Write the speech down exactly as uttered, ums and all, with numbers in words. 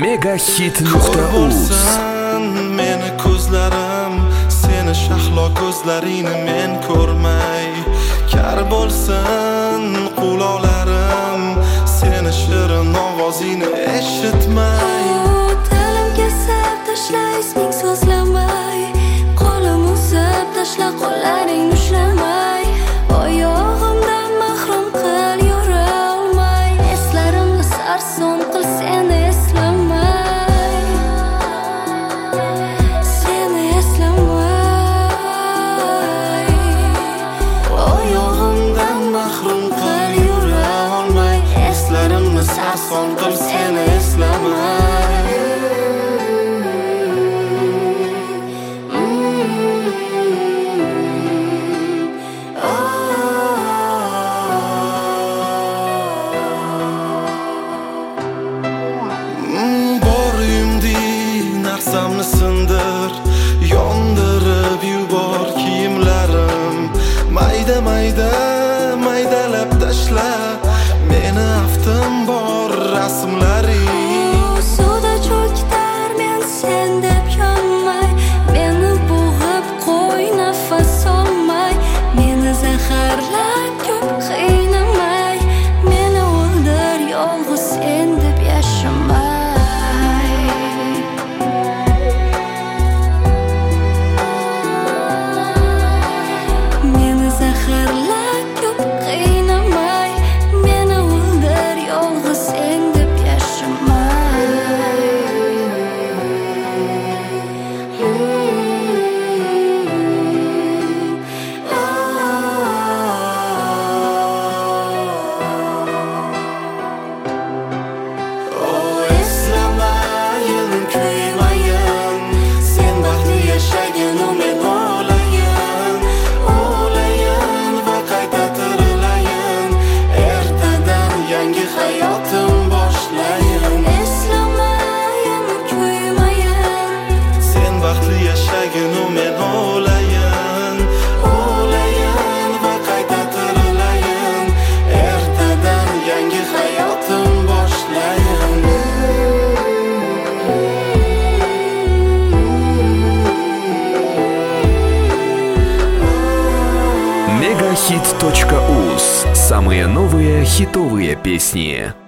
Megahit nuqta uz. Meni ko'zlarim, seni shahlo ko'zlaringni men ko'rmay, kar bo'lsin quloqlarim, seni shirin ovozingni eshitmay. Tilim kesib tashla isming so'zlamay, qo'lim uzib tashla qo'llaring ushlamay, oyog'imdan mahrum qil yura olmay, eslarimni sarson qil seni eslamay, seni eslamay, oyog'imdan mahrum qil yura olmay, eslarimni sarson qil seni eslamay. Narsamni sindir, yondirib yubor kiyimlarim, mayda mayda maydalab tashla meni aftim bor rasmlaring. Suvda cho'kitar men sen deb yonmay, meni bo'g'ib qo'y nafas olmay, meni zaharlab ko'p qiynamay, meni o'ldir yolg'iz sen deb yashamay. Men o'layin, o'layin va qayta tirilayin, ertadan yangi hayotim boshlayin. Megahit точка уз. Самые новые хитовые песни.